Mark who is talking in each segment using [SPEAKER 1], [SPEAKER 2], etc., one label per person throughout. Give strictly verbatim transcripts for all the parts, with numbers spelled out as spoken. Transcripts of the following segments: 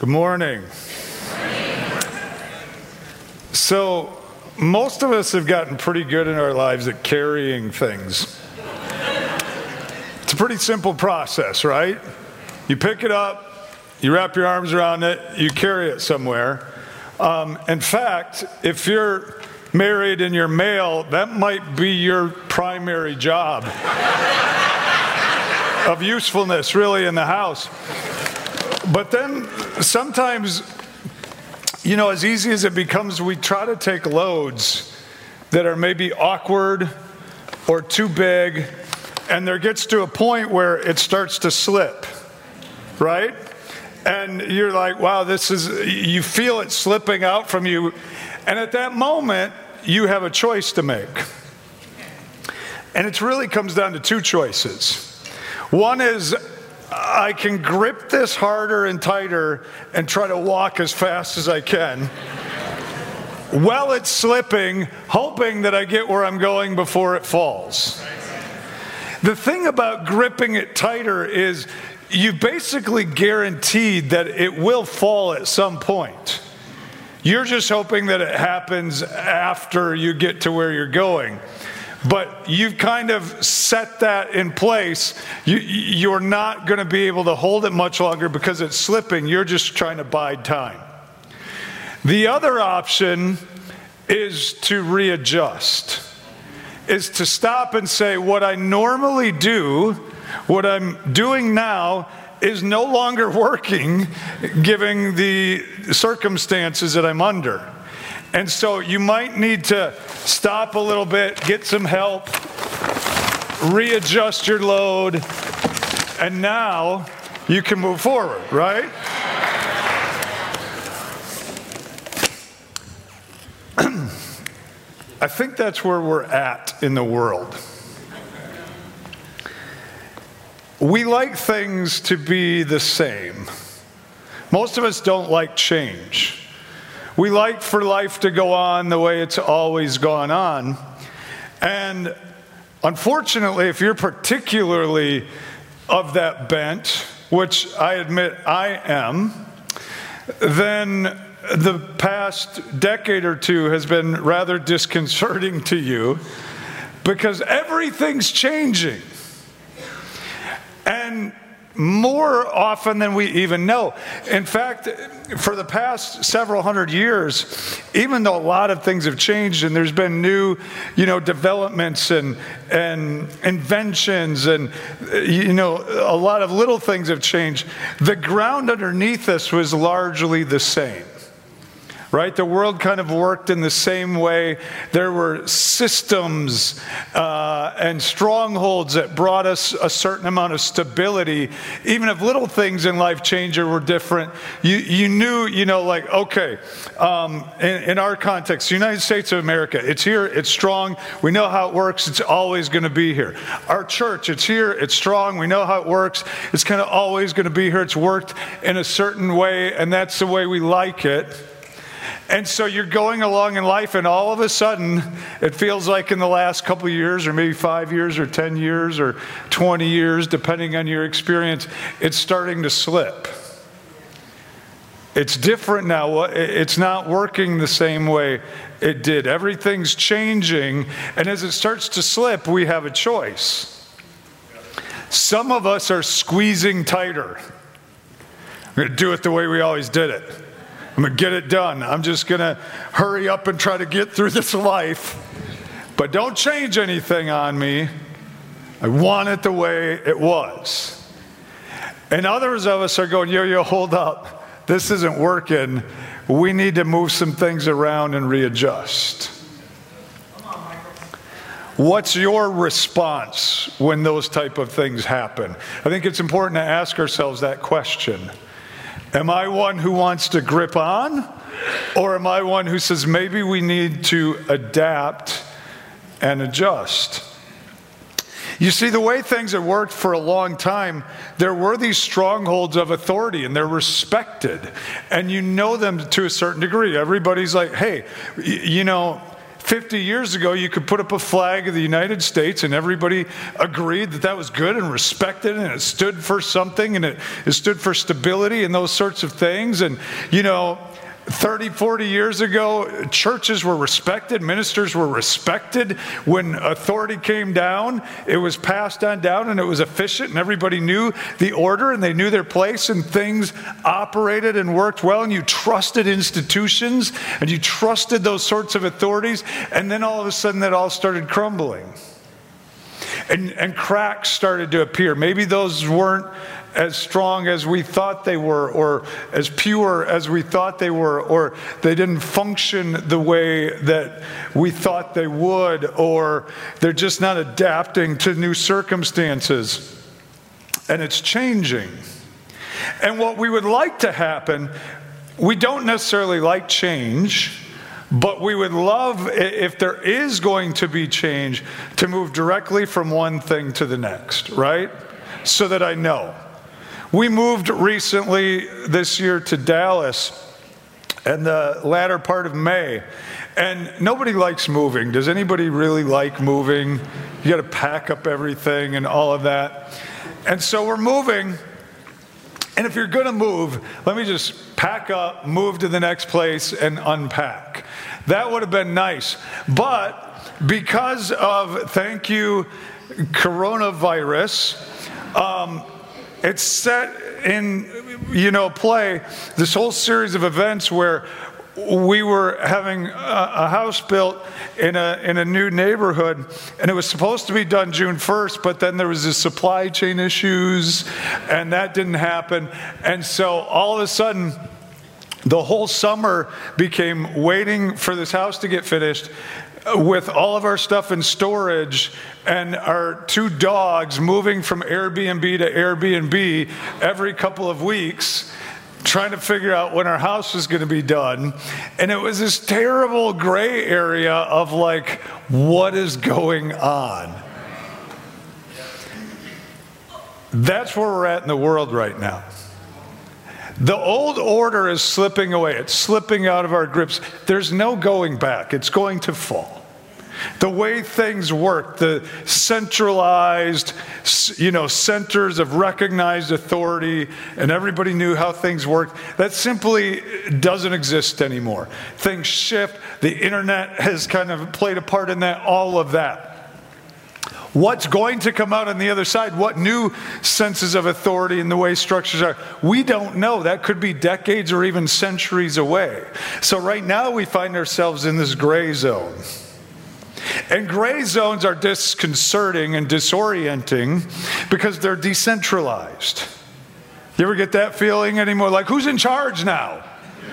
[SPEAKER 1] Good morning. So, most of us have gotten pretty good in our lives at carrying things. It's a pretty simple process, right? You pick it up, you wrap your arms around it, you carry it somewhere. Um, in fact, if you're married and you're male, that might be your primary job of usefulness, really, in the house. But then sometimes, you know, as easy as it becomes, we try to take loads that are maybe awkward or too big, and there gets to a point where it starts to slip, right? And you're like, wow, this is, you feel it slipping out from you. And at that moment, you have a choice to make. And it really comes down to two choices. One is, I can grip this harder and tighter and try to walk as fast as I can while it's slipping, hoping that I get where I'm going before it falls. The thing about gripping it tighter is you basically guaranteed that it will fall at some point. You're just hoping that it happens after you get to where you're going. But you've kind of set that in place. You, you're not going to be able to hold it much longer because it's slipping. You're just trying to bide time. The other option is to readjust, is to stop and say, what I normally do, what I'm doing now is no longer working, given the circumstances that I'm under. And so you might need to stop a little bit, get some help, readjust your load, and now you can move forward, right? I think that's where we're at in the world. We like things to be the same. Most of us don't like change. We like for life to go on the way it's always gone on. And unfortunately, if you're particularly of that bent, which I admit I am, then the past decade or two has been rather disconcerting to you because everything's changing. And more often than we even know. In fact, for the past several hundred years, even though a lot of things have changed and there's been new, you know, developments and and inventions and, you know, a lot of little things have changed, the ground underneath us was largely the same. Right? The world kind of worked in the same way. There were systems uh, and strongholds that brought us a certain amount of stability. Even if little things in life changed or were different, you, you knew, you know, like, okay, um, in, in our context, the United States of America, it's here, it's strong, we know how it works, it's always going to be here. Our church, it's here, it's strong, we know how it works, it's kind of always going to be here, it's worked in a certain way, and that's the way we like it. And so you're going along in life, and all of a sudden, it feels like in the last couple of years, or maybe five years, or ten years, or twenty years, depending on your experience, it's starting to slip. It's different now. It's not working the same way it did. Everything's changing, and as it starts to slip, we have a choice. Some of us are squeezing tighter. We're going to do it the way we always did it. I'm going to get it done. I'm just going to hurry up and try to get through this life. But don't change anything on me. I want it the way it was. And others of us are going, yo, yo, hold up. This isn't working. We need to move some things around and readjust. What's your response when those type of things happen? I think it's important to ask ourselves that question. Am I one who wants to grip on, or am I one who says maybe we need to adapt and adjust? You see, the way things have worked for a long time, there were these strongholds of authority, and they're respected, and you know them to a certain degree. Everybody's like, hey, you know, fifty years ago, you could put up a flag of the United States and everybody agreed that that was good and respected and it stood for something and it, it stood for stability and those sorts of things. And, you know, thirty, forty years ago, churches were respected, ministers were respected. When authority came down, it was passed on down and it was efficient and everybody knew the order and they knew their place and things operated and worked well and you trusted institutions and you trusted those sorts of authorities, and then all of a sudden that all started crumbling. And, and cracks started to appear. Maybe those weren't as strong as we thought they were, or as pure as we thought they were, or they didn't function the way that we thought they would, or they're just not adapting to new circumstances. And it's changing. And what we would like to happen, we don't necessarily like change, but we would love, if there is going to be change, to move directly from one thing to the next, right? So that I know. We moved recently this year to Dallas in the latter part of May. And nobody likes moving. Does anybody really like moving? You got to pack up everything and all of that. And so we're moving. And if you're going to move, let me just pack up, move to the next place, and unpack. That would have been nice. But because of, thank you, coronavirus, um, it's set in, you know, play this whole series of events where we were having a, a house built in a in a new neighborhood, and it was supposed to be done June first, but then there was the supply chain issues, and that didn't happen. And so all of a sudden, the whole summer became waiting for this house to get finished, with all of our stuff in storage and our two dogs moving from Airbnb to Airbnb every couple of weeks, trying to figure out when our house was going to be done. And it was this terrible gray area of like, what is going on? That's where we're at in the world right now. The old order is slipping away. It's slipping out of our grips. There's no going back. It's going to fall. The way things work, the centralized, you know, centers of recognized authority, and everybody knew how things worked, that simply doesn't exist anymore. Things shift. The internet has kind of played a part in that, all of that. What's going to come out on the other side? What new senses of authority and the way structures are? We don't know. That could be decades or even centuries away. So right now we find ourselves in this gray zone. And gray zones are disconcerting and disorienting because they're decentralized. You ever get that feeling anymore? Like, who's in charge now?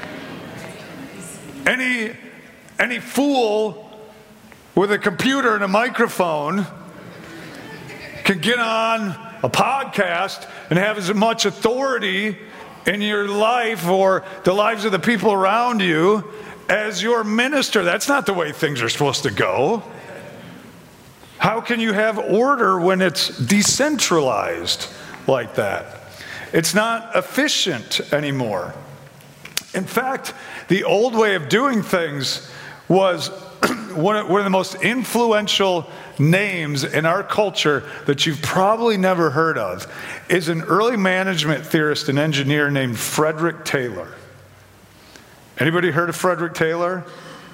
[SPEAKER 1] Any, any fool with a computer and a microphone can get on a podcast and have as much authority in your life or the lives of the people around you as your minister. That's not the way things are supposed to go. How can you have order when it's decentralized like that? It's not efficient anymore. In fact, the old way of doing things was one of, one of the most influential names in our culture that you've probably never heard of is an early management theorist and engineer named Frederick Taylor. Anybody heard of Frederick Taylor?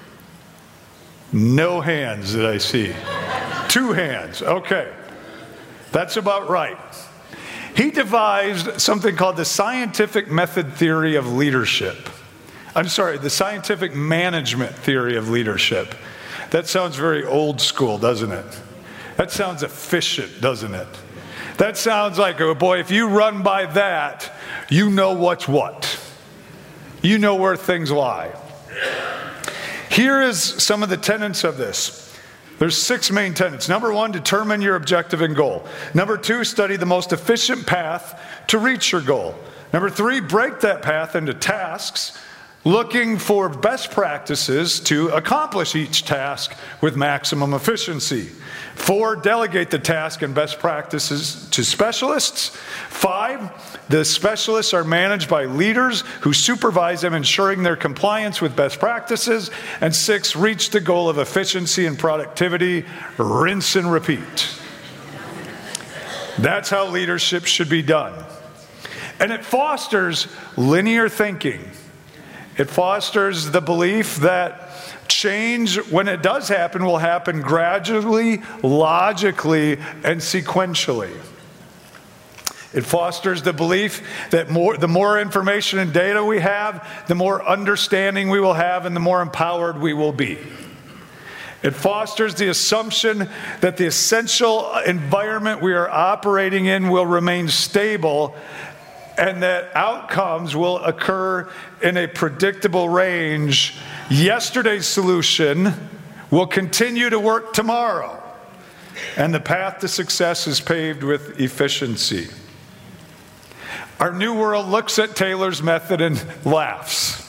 [SPEAKER 1] No hands that I see. Two hands. Okay. That's about right. He devised something called the scientific method theory of leadership. I'm sorry, the scientific management theory of leadership. That sounds very old school, doesn't it? That sounds efficient, doesn't it? That sounds like, oh boy, if you run by that, you know what's what. You know where things lie. Here is some of the tenets of this. There's six main tenets. Number one, determine your objective and goal. Number two, study the most efficient path to reach your goal. Number three, break that path into tasks. looking for best practices to accomplish each task with maximum efficiency. Four, delegate the task and best practices to specialists. Five, the specialists are managed by leaders who supervise them, ensuring their compliance with best practices. And six, reach the goal of efficiency and productivity. Rinse and repeat. That's how leadership should be done. And it fosters linear thinking. It fosters the belief that change, when it does happen, will happen gradually, logically, and sequentially. It fosters the belief that more, the more information and data we have, the more understanding we will have, and the more empowered we will be. It fosters the assumption that the essential environment we are operating in will remain stable, and that outcomes will occur in a predictable range. Yesterday's solution will continue to work tomorrow, and the path to success is paved with efficiency. Our new world looks at Taylor's method and laughs.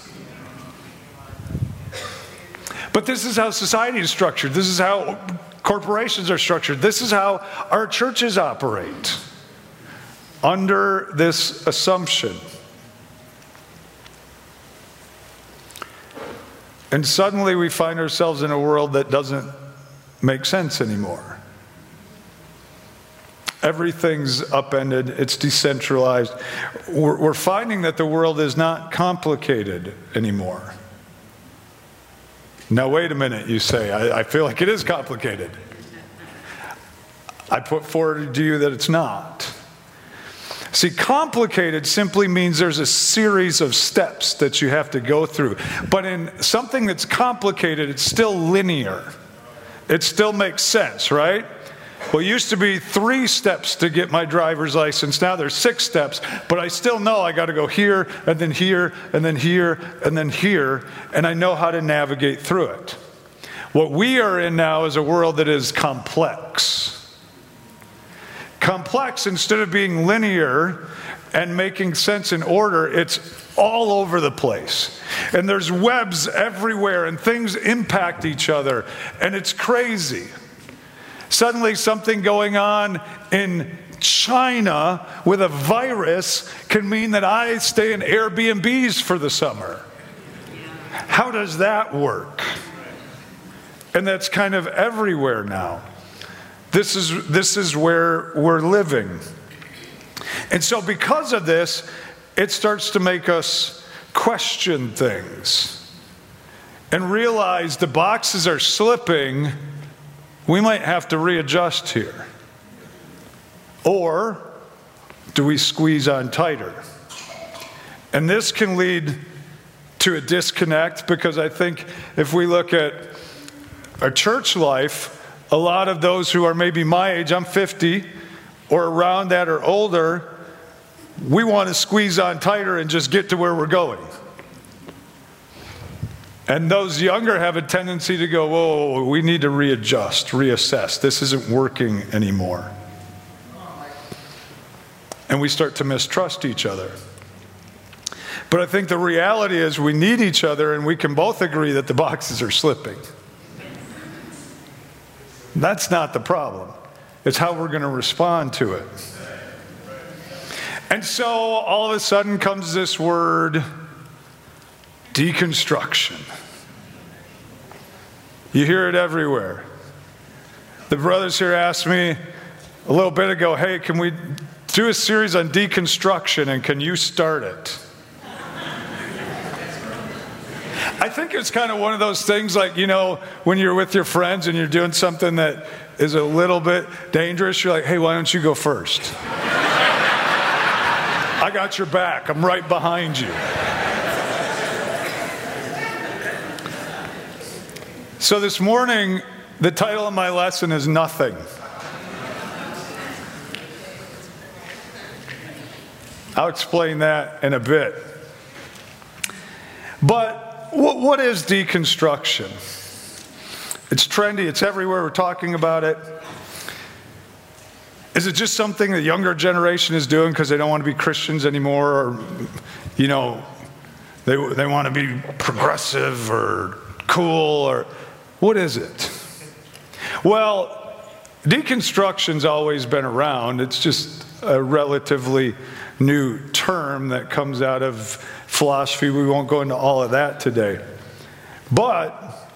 [SPEAKER 1] But this is how society is structured. This is how corporations are structured. This is how our churches operate, under this assumption. And suddenly we find ourselves in a world that doesn't make sense anymore. Everything's upended, it's decentralized. We're, we're finding that the world is not complicated anymore. Now, wait a minute, you say. I, I feel like it is complicated. I put forward to you that it's not. See, complicated simply means there's a series of steps that you have to go through. But in something that's complicated, it's still linear. It still makes sense, right? Well, it used to be three steps to get my driver's license. Now there's six steps, but I still know I got to go here, and then here, and then here, and then here, and I know how to navigate through it. What we are in now is a world that is complex. Complex, instead of being linear and making sense in order, it's all over the place. And there's webs everywhere, and things impact each other, and it's crazy. Suddenly something going on in China with a virus can mean that I stay in Airbnbs for the summer. How does that work? And that's kind of everywhere now. This is, this is where we're living. And so because of this, it starts to make us question things and realize the boxes are slipping. We might have to readjust here. Or do we squeeze on tighter? And this can lead to a disconnect, because I think if we look at our church life, a lot of those who are maybe my age, I'm fifty, or around that or older, we want to squeeze on tighter and just get to where we're going. And those younger have a tendency to go, whoa, we need to readjust, reassess. This isn't working anymore. And we start to mistrust each other. But I think the reality is we need each other, and we can both agree that the boxes are slipping. That's not the problem. It's how we're going to respond to it. And so all of a sudden comes this word, deconstruction. You hear it everywhere. The brothers here asked me a little bit ago, hey, can we do a series on deconstruction, and can you start it? I think it's kind of one of those things, like, you know, when you're with your friends and you're doing something that is a little bit dangerous, you're like, hey, why don't you go first? I got your back. I'm right behind you. So this morning, the title of my lesson is Nothing. I'll explain that in a bit. But what, what is deconstruction? It's trendy. It's everywhere. We're talking about it. Is it just something the younger generation is doing because they don't want to be Christians anymore? Or, you know, They, they want to be progressive or cool, or what is it? Well, deconstruction's always been around. It's just a relatively new term that comes out of philosophy. We won't go into all of that today. But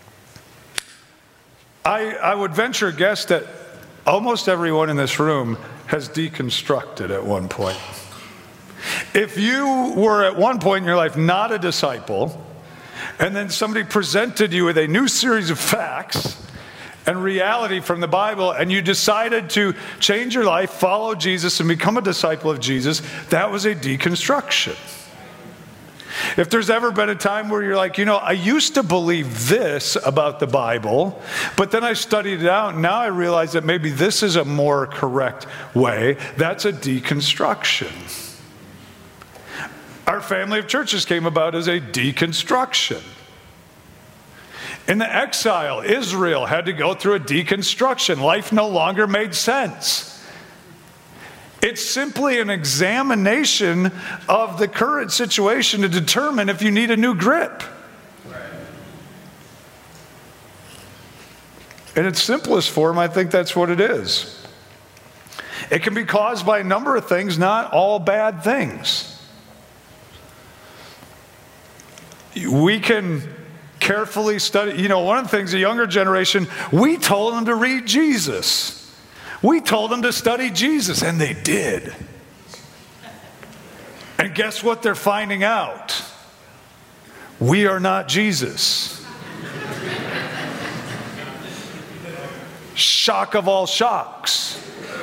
[SPEAKER 1] I, I would venture a guess that almost everyone in this room has deconstructed at one point. If you were at one point in your life not a disciple, and then somebody presented you with a new series of facts and reality from the Bible, and you decided to change your life, follow Jesus, and become a disciple of Jesus, that was a deconstruction. If there's ever been a time where you're like, you know, I used to believe this about the Bible, but then I studied it out, and now I realize that maybe this is a more correct way, that's a deconstruction. Our family of churches came about as a deconstruction. In the exile, Israel had to go through a deconstruction. Life no longer made sense. It's simply an examination of the current situation to determine if you need a new grip. In its simplest form, I think that's what it is. It can be caused by a number of things, not all bad things. We can carefully study. You know, one of the things, the younger generation, we told them to read Jesus. We told them to study Jesus, and they did. And guess what they're finding out? We are not Jesus. Shock of all shocks.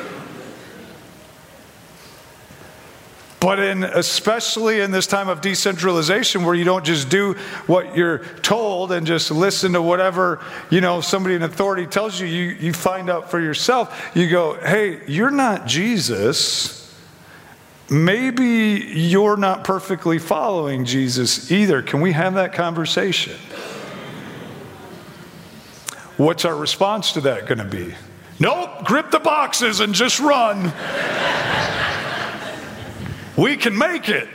[SPEAKER 1] But in, especially in this time of decentralization, where you don't just do what you're told and just listen to whatever, you know, somebody in authority tells you, you, you find out for yourself. You go, hey, you're not Jesus. Maybe you're not perfectly following Jesus either. Can we have that conversation? What's our response to that going to be? Nope, grip the boxes and just run. We can make it.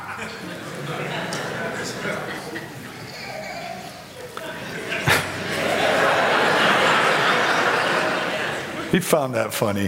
[SPEAKER 1] He found that funny.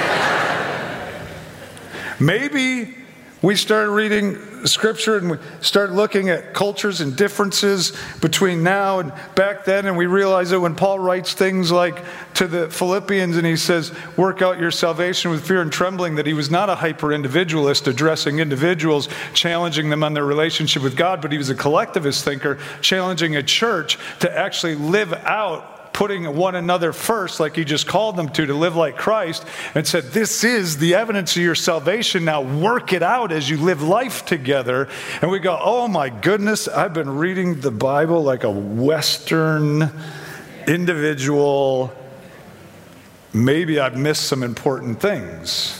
[SPEAKER 1] Maybe we started reading Scripture and we started looking at cultures and differences between now and back then, and we realize that when Paul writes things like to the Philippians and he says, work out your salvation with fear and trembling, that he was not a hyper-individualist addressing individuals, challenging them on their relationship with God, but he was a collectivist thinker, challenging a church to actually live out putting one another first, like he just called them to, to live like Christ, and said, this is the evidence of your salvation. Now work it out as you live life together. And we go, oh my goodness, I've been reading the Bible like a Western individual. Maybe I've missed some important things.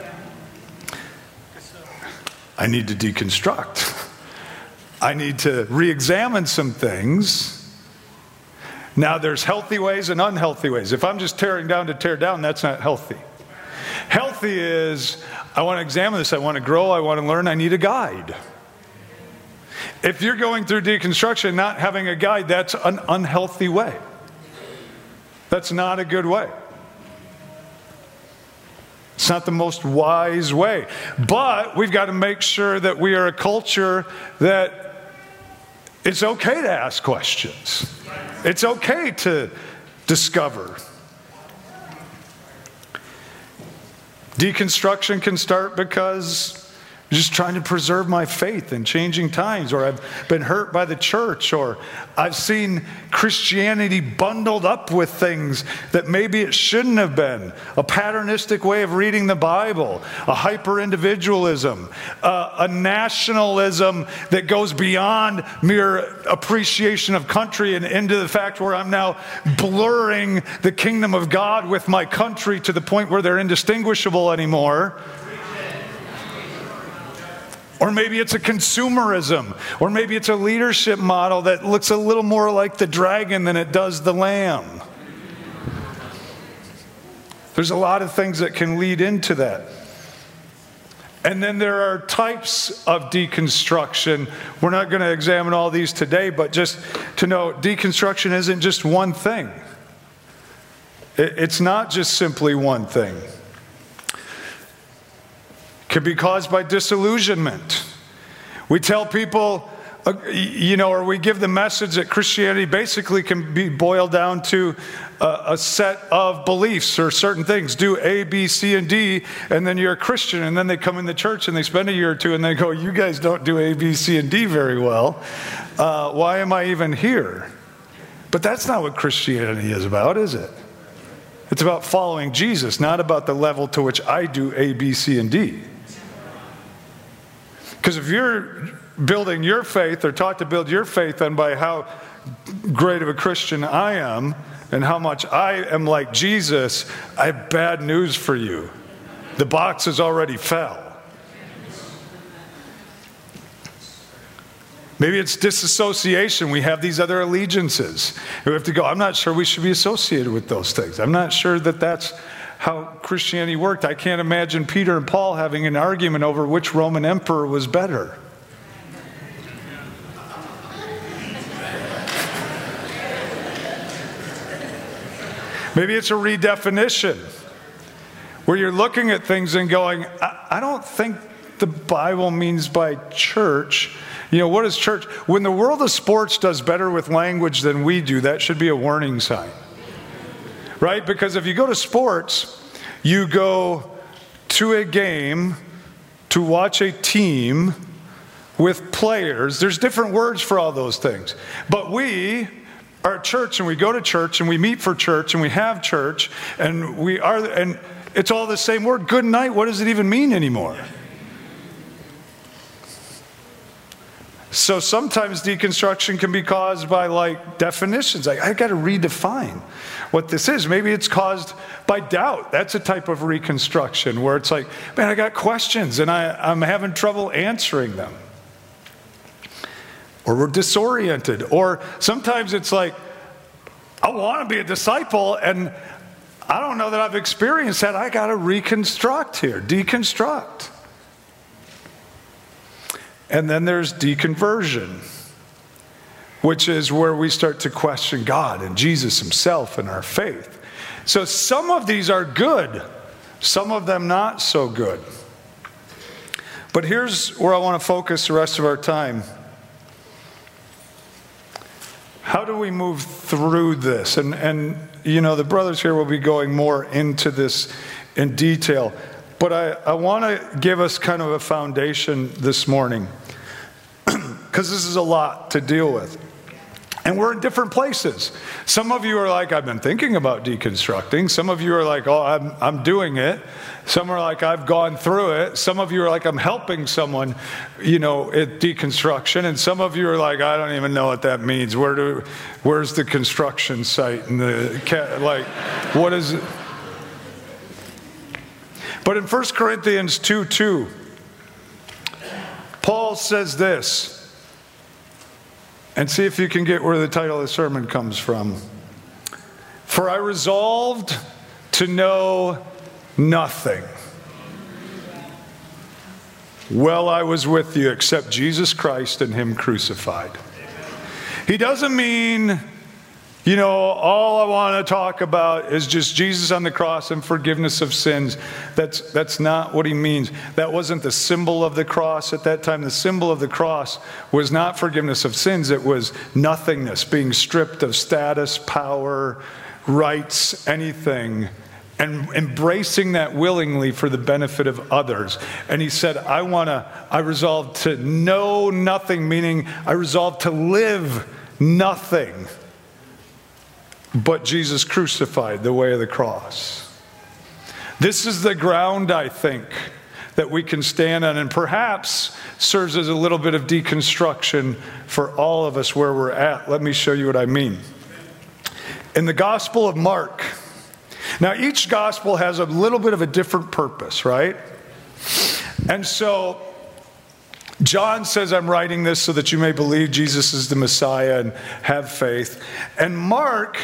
[SPEAKER 1] I need to deconstruct. I need to re-examine some things. Now, there's healthy ways and unhealthy ways. If I'm just tearing down to tear down, that's not healthy. Healthy is, I want to examine this, I want to grow, I want to learn, I need a guide. If you're going through deconstruction not having a guide, that's an unhealthy way. That's not a good way. It's not the most wise way. But we've got to make sure that we are a culture that it's okay to ask questions. It's okay to discover. Deconstruction can start because I'm just trying to preserve my faith in changing times, or I've been hurt by the church, or I've seen Christianity bundled up with things that maybe it shouldn't have been. A patternistic way of reading the Bible, a hyper-individualism, uh, a nationalism that goes beyond mere appreciation of country and into the fact where I'm now blurring the kingdom of God with my country to the point where they're indistinguishable anymore. Or maybe it's a consumerism. Or maybe it's a leadership model that looks a little more like the dragon than it does the lamb. There's a lot of things that can lead into that. And then there are types of deconstruction. We're not going to examine all these today, but just to know, deconstruction isn't just one thing. It's not just simply one thing. It can be caused by disillusionment. We tell people, uh, you know, or we give the message that Christianity basically can be boiled down to a, a set of beliefs or certain things. Do A, B, C, and D, and then you're a Christian. And then they come in the church and they spend a year or two and they go, you guys don't do A, B, C, and D very well. Uh, why am I even here? But that's not what Christianity is about, is it? It's about following Jesus, not about the level to which I do A, B, C, and D. Because if you're building your faith or taught to build your faith on by how great of a Christian I am and how much I am like Jesus, I have bad news for you. The box has already fell. Maybe it's disassociation. We have these other allegiances. We have to go, I'm not sure we should be associated with those things. I'm not sure that that's how Christianity worked. I can't imagine Peter and Paul having an argument over which Roman emperor was better. Maybe it's a redefinition where you're looking at things and going, I, I don't think the Bible means by church. You know, what is church? When the world of sports does better with language than we do, that should be a warning sign. Right? Because if you go to sports, you go to a game to watch a team with players. There's different words for all those things. But we are at church and we go to church and we meet for church and we have church and we are, and it's all the same word. Good night. What does it even mean anymore? So sometimes deconstruction can be caused by like definitions. Like, I got to redefine what this is. Maybe it's caused by doubt. That's a type of reconstruction where it's like, man, I got questions and I, I'm having trouble answering them. Or we're disoriented. Or sometimes it's like, I want to be a disciple and I don't know that I've experienced that. I got to reconstruct here, deconstruct. And then there's deconversion, which is where we start to question God and Jesus himself and our faith. So some of these are good, some of them not so good. But here's where I want to focus the rest of our time. How do we move through this? And, and you know, the brothers here will be going more into this in detail. But I, I want to give us kind of a foundation this morning because this is a lot to deal with. And we're in different places. Some of you are like, I've been thinking about deconstructing. Some of you are like, oh, I'm, I'm doing it. Some are like, I've gone through it. Some of you are like, I'm helping someone, you know, at deconstruction. And some of you are like, I don't even know what that means. Where do, where's the construction site? And the, like, what is it? But in First Corinthians two two, Paul says this, and see if you can get where the title of the sermon comes from. For I resolved to know nothing while I was with you except Jesus Christ and him crucified. He doesn't mean, you know, all I want to talk about is just Jesus on the cross and forgiveness of sins. That's, that's not what he means. That wasn't the symbol of the cross at that time. The symbol of the cross was not forgiveness of sins. It was nothingness, being stripped of status, power, rights, anything, and embracing that willingly for the benefit of others. And he said, I want to, I resolved to know nothing, meaning I resolved to live nothing but Jesus crucified, the way of the cross. This is the ground, I think, that we can stand on, and perhaps serves as a little bit of deconstruction for all of us where we're at. Let me show you what I mean. In the Gospel of Mark, now each gospel has a little bit of a different purpose, right? And so John says, I'm writing this so that you may believe Jesus is the Messiah and have faith. And Mark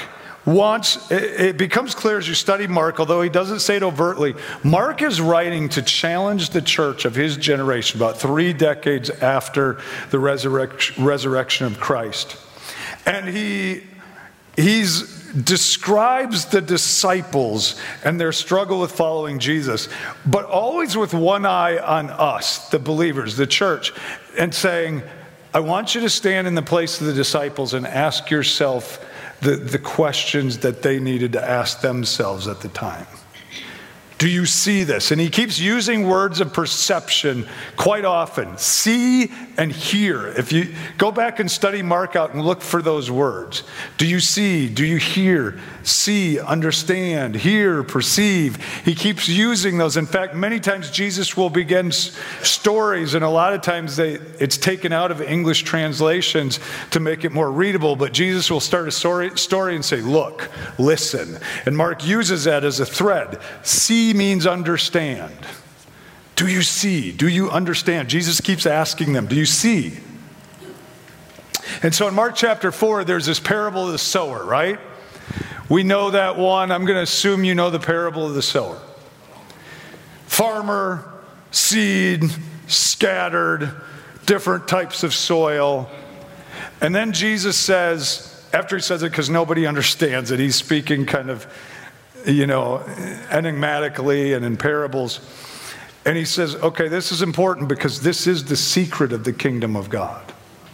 [SPEAKER 1] wants, it, it becomes clear as you study Mark, although he doesn't say it overtly, Mark is writing to challenge the church of his generation about three decades after the resurrection, resurrection of Christ. And he he's describes the disciples and their struggle with following Jesus, but always with one eye on us, the believers, the church, and saying, I want you to stand in the place of the disciples and ask yourself the, the questions that they needed to ask themselves at the time. Do you see this? And he keeps using words of perception quite often. See and hear. If you go back and study Mark out and look for those words. Do you see? Do you hear? See, understand, hear, perceive. He keeps using those. In fact, many times Jesus will begin s- stories, and a lot of times they, it's taken out of English translations to make it more readable, but Jesus will start a story, story and say, look, listen. And Mark uses that as a thread. See means understand. Do you see? Do you understand? Jesus keeps asking them, do you see? And so in Mark chapter four, there's this parable of the sower, right? We know that one. I'm going to assume you know the parable of the sower. Farmer, seed, scattered, different types of soil. And then Jesus says, after he says it, because nobody understands it, he's speaking kind of, you know, enigmatically and in parables. And he says, okay, this is important because this is the secret of the kingdom of God.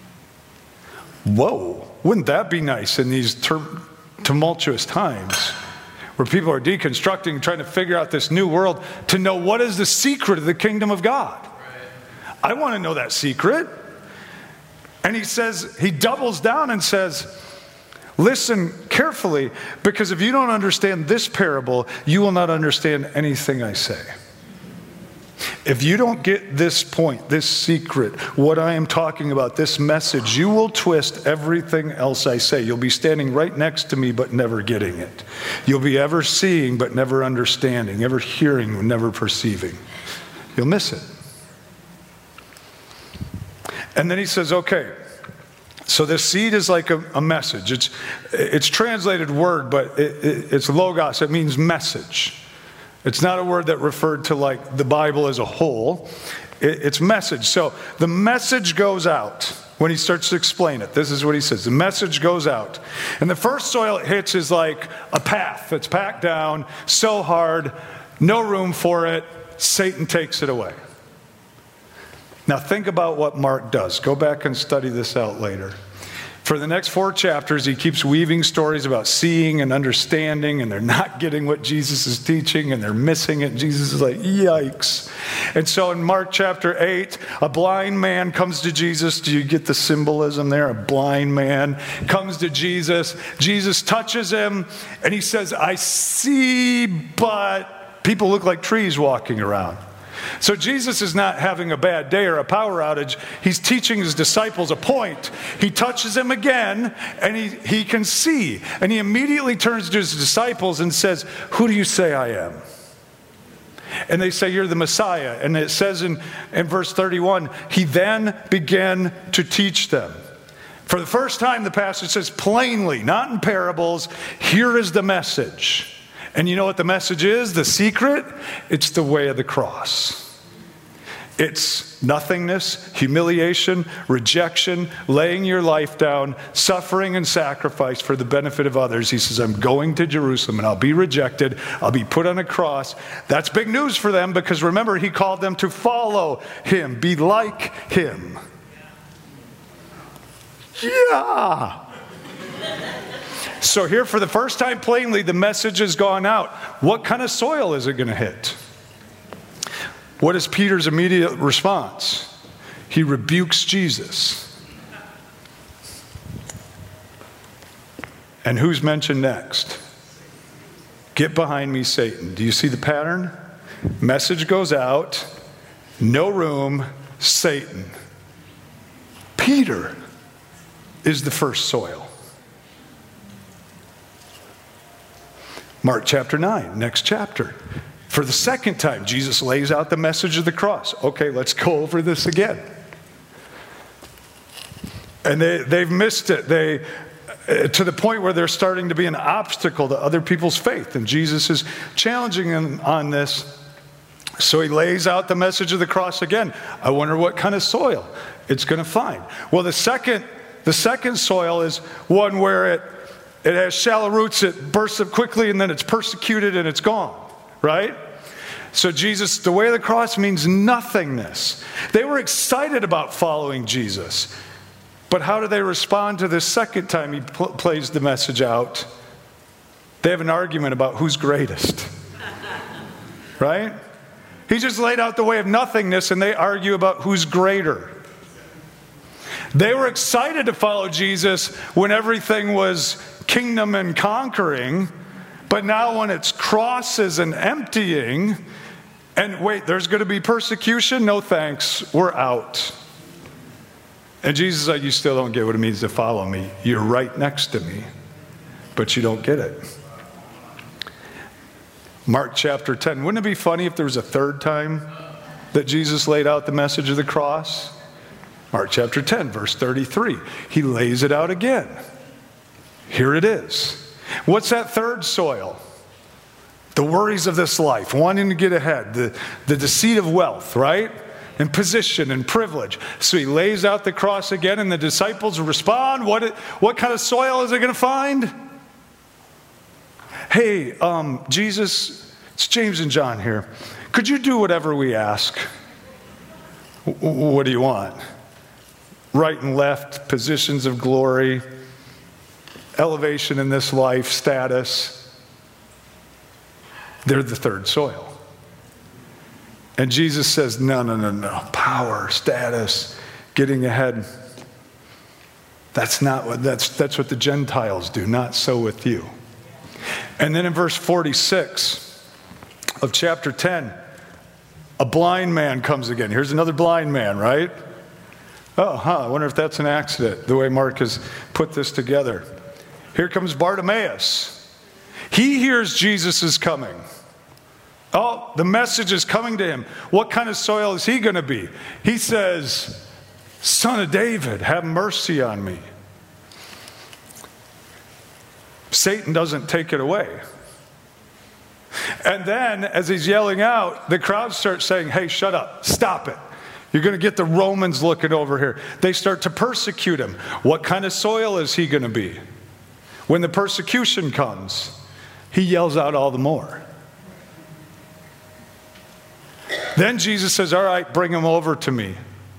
[SPEAKER 1] Whoa, wouldn't that be nice in these ter- tumultuous times where people are deconstructing, trying to figure out this new world, to know what is the secret of the kingdom of God? Right. I want to know that secret. And he says, he doubles down and says, listen carefully, because if you don't understand this parable, you will not understand anything I say. If you don't get this point, this secret, what I am talking about, this message, you will twist everything else I say. You'll be standing right next to me, but never getting it. You'll be ever seeing, but never understanding, ever hearing, but never perceiving. You'll miss it. And then he says, okay, so this seed is like a, a message. It's, it's translated word, but it, it, it's logos. It means message. It's not a word that referred to like the Bible as a whole. It, it's message. So the message goes out when he starts to explain it. This is what he says. The message goes out. And the first soil it hits is like a path that's packed down, so hard, no room for it. Satan takes it away. Now think about what Mark does. Go back and study this out later. For the next four chapters, he keeps weaving stories about seeing and understanding, and they're not getting what Jesus is teaching, and they're missing it. Jesus is like, yikes. And so in Mark chapter eight, a blind man comes to Jesus. Do you get the symbolism there? A blind man comes to Jesus. Jesus touches him, and he says, I see, but people look like trees walking around. So Jesus is not having a bad day or a power outage. He's teaching his disciples a point. He touches him again, and he, he can see. And he immediately turns to his disciples and says, who do you say I am? And they say, you're the Messiah. And it says in, in verse thirty-one, he then began to teach them. For the first time, the passage says plainly, not in parables, here is the message. And you know what the message is? The secret? It's the way of the cross. It's nothingness, humiliation, rejection, laying your life down, suffering and sacrifice for the benefit of others. He says, I'm going to Jerusalem and I'll be rejected. I'll be put on a cross. That's big news for them because remember, he called them to follow him, be like him. Yeah. So here for the first time plainly, the message has gone out. What kind of soil is it going to hit? What is Peter's immediate response? He rebukes Jesus. And who's mentioned next? Get behind me, Satan. Do you see the pattern? Message goes out, no room, Satan. Peter is the first soil. Mark chapter nine, next chapter. For the second time, Jesus lays out the message of the cross. Okay, let's go over this again. And they, they've missed it. They, uh, to the point where they're starting to be an obstacle to other people's faith. And Jesus is challenging them on this. So he lays out the message of the cross again. I wonder what kind of soil it's going to find. Well, the second, the second soil is one where it, it has shallow roots, it bursts up quickly, and then it's persecuted and it's gone, right? So Jesus, the way of the cross means nothingness. They were excited about following Jesus. But how do they respond to this second time he pl- plays the message out? They have an argument about who's greatest. Right? He just laid out the way of nothingness, and they argue about who's greater. They were excited to follow Jesus when everything was kingdom and conquering, but now when it's crosses and emptying, and wait, there's going to be persecution? No thanks, we're out. And Jesus is like, you still don't get what it means to follow me. You're right next to me, but you don't get it. Mark chapter ten. Wouldn't it be funny if there was a third time that Jesus laid out the message of the cross? Mark chapter ten, verse thirty-three. He lays it out again. Here it is. What's that third soil? The worries of this life, wanting to get ahead, the, the deceit of wealth, right? And position and privilege. So he lays out the cross again, and the disciples respond. What, it, what kind of soil is it going to find? Hey, um, Jesus, it's James and John here. Could you do whatever we ask? W- what do you want? Right and left, positions of glory, elevation in this life, status. They're the third soil. And Jesus says, no, no, no, no. Power, status, getting ahead. That's not what, that's, that's what the Gentiles do, not so with you. And then in verse forty-six of chapter ten, a blind man comes again. Here's another blind man, right? Oh, huh, I wonder if that's an accident, the way Mark has put this together. Here comes Bartimaeus. He hears Jesus is coming. Oh, the message is coming to him. What kind of soil is he going to be? He says, Son of David, have mercy on me. Satan doesn't take it away. And then, as he's yelling out, the crowd starts saying, hey, shut up, stop it. You're going to get the Romans looking over here. They start to persecute him. What kind of soil is he going to be? When the persecution comes, he yells out all the more. Then Jesus says, all right, bring him over to me.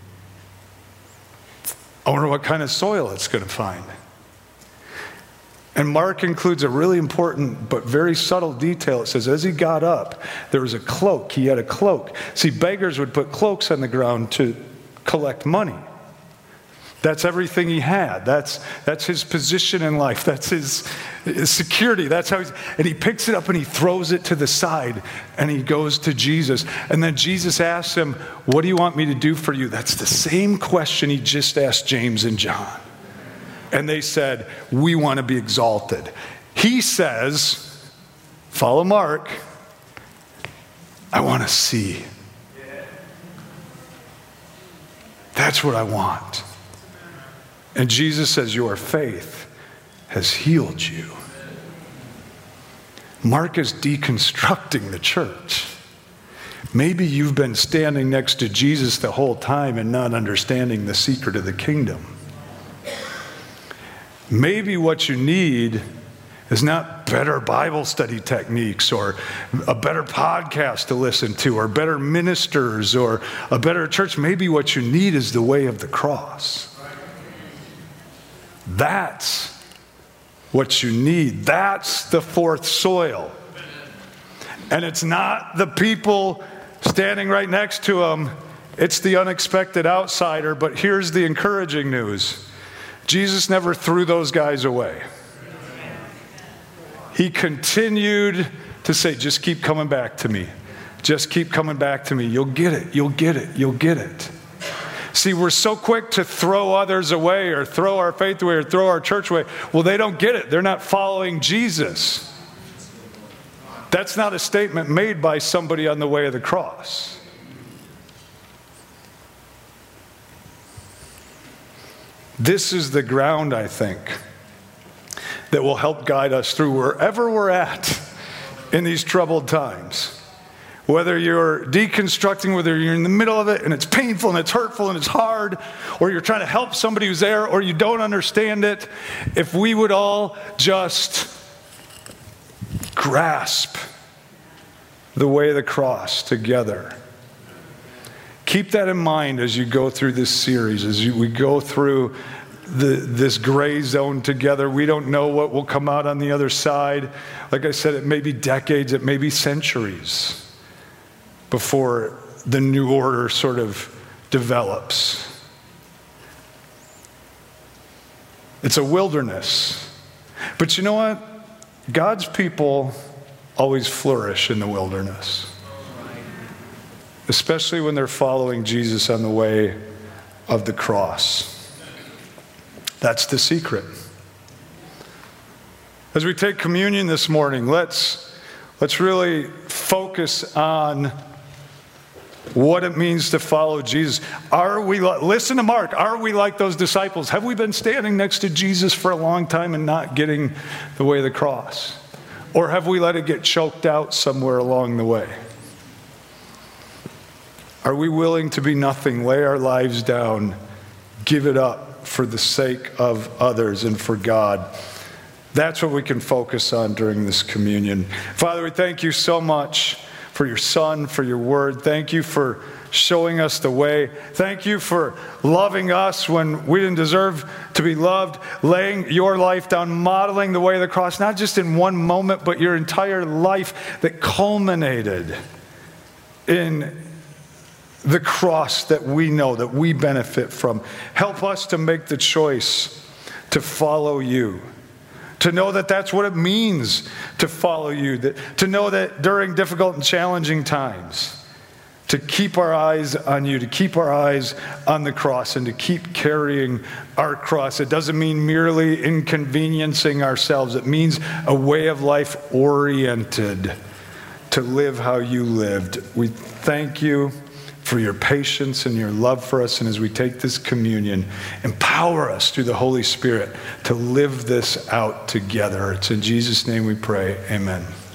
[SPEAKER 1] I wonder what kind of soil it's going to find. And Mark includes a really important but very subtle detail. It says, as he got up, there was a cloak. He had a cloak. See, beggars would put cloaks on the ground to collect money. That's everything he had. That's, that's his position in life. That's his, his security. That's how he's, and he picks it up and he throws it to the side and he goes to Jesus. And then Jesus asks him, what do you want me to do for you? That's the same question he just asked James and John. And they said, we want to be exalted. He says, follow Mark, I want to see. That's what I want. And Jesus says, your faith has healed you. Mark is deconstructing the church. Maybe you've been standing next to Jesus the whole time and not understanding the secret of the kingdom. Maybe what you need is not better Bible study techniques or a better podcast to listen to or better ministers or a better church. Maybe what you need is the way of the cross. That's what you need. That's the fourth soil. And it's not the people standing right next to him. It's the unexpected outsider. But here's the encouraging news. Jesus never threw those guys away. He continued to say, just keep coming back to me. Just keep coming back to me. You'll get it. You'll get it. You'll get it. See, we're so quick to throw others away or throw our faith away or throw our church away. Well, they don't get it. They're not following Jesus. That's not a statement made by somebody on the way of the cross. This is the ground, I think, that will help guide us through wherever we're at in these troubled times. Whether you're deconstructing, whether you're in the middle of it and it's painful and it's hurtful and it's hard, or you're trying to help somebody who's there, or you don't understand it, if we would all just grasp the way of the cross together. Keep that in mind as you go through this series, as you, we go through the, this gray zone together. We don't know what will come out on the other side. Like I said, it may be decades, it may be centuries before the new order sort of develops. It's a wilderness. But you know what? God's people always flourish in the wilderness, especially when they're following Jesus on the way of the cross. That's the secret. As we take communion this morning, let's, let's really focus on what it means to follow Jesus. Are we, listen to Mark, are we like those disciples? Have we been standing next to Jesus for a long time and not getting the way of the cross? Or have we let it get choked out somewhere along the way? Are we willing to be nothing, lay our lives down, give it up for the sake of others and for God? That's what we can focus on during this communion. Father, we thank you so much for your Son, for your word. Thank you for showing us the way. Thank you for loving us when we didn't deserve to be loved, laying your life down, modeling the way of the cross, not just in one moment, but your entire life that culminated in the cross that we know, that we benefit from. Help us to make the choice to follow you. To know that that's what it means to follow you. That, to know that during difficult and challenging times, to keep our eyes on you, to keep our eyes on the cross, and to keep carrying our cross. It doesn't mean merely inconveniencing ourselves. It means a way of life oriented to live how you lived. We thank you for your patience and your love for us. And as we take this communion, empower us through the Holy Spirit to live this out together. It's in Jesus' name we pray. Amen.